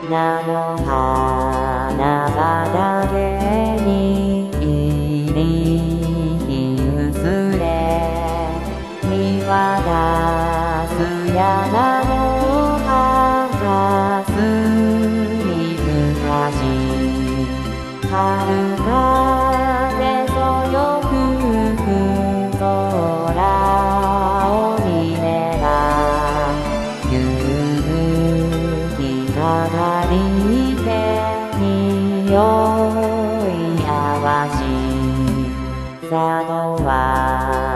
菜の花畑に入り薄れ見渡す山の葉すに昔春風そよ吹く空を見れば夕日がかりて匂い合わし里は